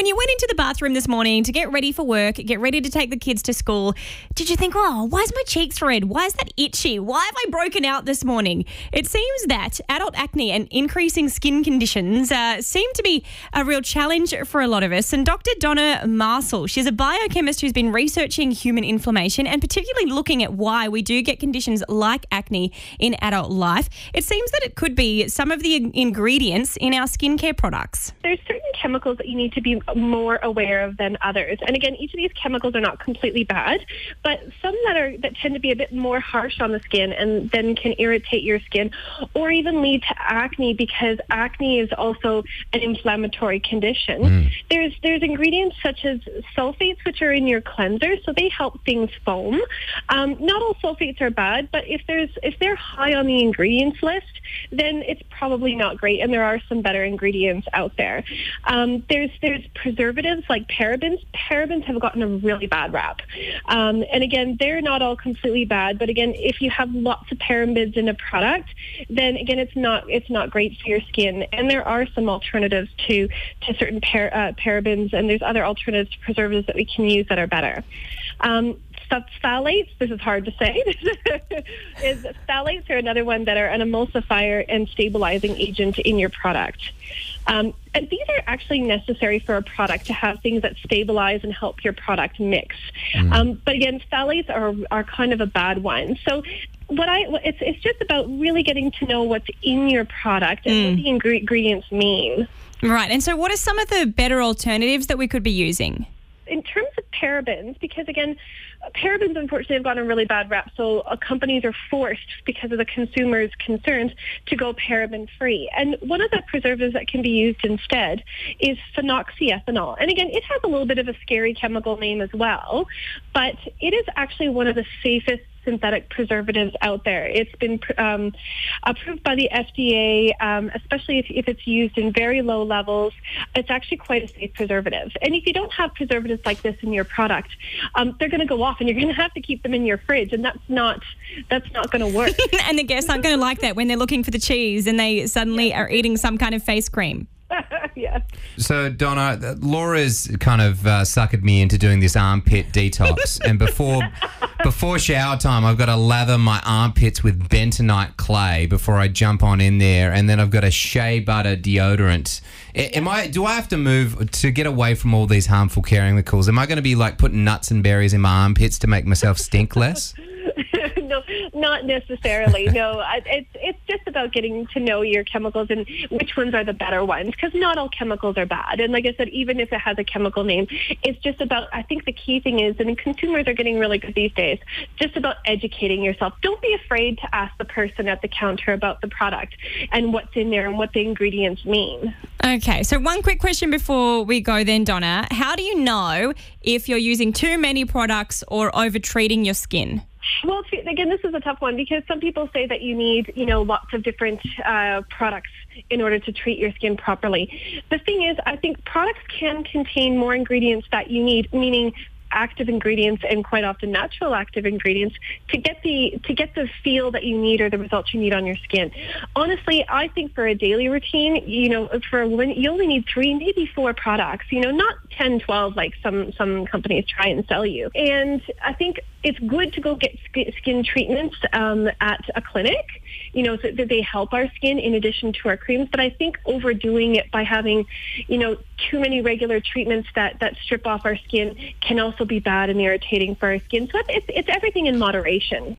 When you went into the bathroom this morning to get ready for work, get ready to take the kids to school, did you think, oh, why is my cheeks red? Why is that itchy? Why have I broken out this morning? It seems that adult acne and increasing skin conditions seem to be a real challenge for a lot of us. And Dr. Donna Marcel, she's a biochemist who's been researching human inflammation and particularly looking at why we do get conditions like acne in adult life. It seems that it could be some of the ingredients in our skincare products. There's certain chemicals that you need to be more aware of than others. And again, each of these chemicals are not completely bad, but some that tend to be a bit more harsh on the skin and then can irritate your skin or even lead to acne, because acne is also an inflammatory condition. There's ingredients such as sulfates, which are in your cleanser, so they help things foam. Not all sulfates are bad, but if they're high on the ingredients list, then it's probably not great, and there are some better ingredients out there. There's preservatives like parabens. Parabens have gotten a really bad rap. And again, they're not all completely bad, but again, if you have lots of parabens in a product, then again, it's not great for your skin. And there are some alternatives to certain parabens, and there's other alternatives to preservatives that we can use that are better. Phthalates, this is hard to say, phthalates are another one that are an emulsifier and stabilizing agent in your product. And these are actually necessary for a product to have things that stabilize and help your product mix. But again, phthalates are kind of a bad one. So it's just about really getting to know what's in your product and what the ingredients mean. Right. And so what are some of the better alternatives that we could be using? In terms of parabens, because again, parabens unfortunately have gotten a really bad rap, so companies are forced, because of the consumers' concerns, to go paraben-free. And one of the preservatives that can be used instead is phenoxyethanol. And again, it has a little bit of a scary chemical name as well, but it is actually one of the safest synthetic preservatives out there. It's been approved by the FDA, especially if it's used in very low levels. It's actually quite a safe preservative. And if you don't have preservatives like this in your product, they're going to go off, and you're going to have to keep them in your fridge, and that's not going to work. And the guests aren't going to like that when they're looking for the cheese and they suddenly are eating some kind of face cream. Yeah. So, Donna, Laura's kind of suckered me into doing this armpit detox. And before shower time, I've got to lather my armpits with bentonite clay before I jump on in there. And then I've got a shea butter deodorant. Do I have to move to get away from all these harmful chemicals? Am I going to be like putting nuts and berries in my armpits to make myself stink less? No, not necessarily. No, it's just about getting to know your chemicals and which ones are the better ones, because not all chemicals are bad. And like I said, even if it has a chemical name, it's just about, I think the key thing is, and consumers are getting really good these days, just about educating yourself. Don't be afraid to ask the person at the counter about the product and what's in there and what the ingredients mean. Okay, so one quick question before we go then, Donna. How do you know if you're using too many products or over-treating your skin? Well, again, this is a tough one, because some people say that you need, lots of different products in order to treat your skin properly. The thing is, I think products can contain more ingredients that you need, meaning active ingredients, and quite often natural active ingredients, to get the feel that you need or the results you need on your skin. Honestly, I think for a daily routine, for a woman, you only need 3, maybe 4 products, not 10, 12 like some companies try and sell you. And I think it's good to go get skin treatments at a clinic, so that they help our skin in addition to our creams. But I think overdoing it by having, too many regular treatments that strip off our skin can also be bad and irritating for our skin. So it's everything in moderation.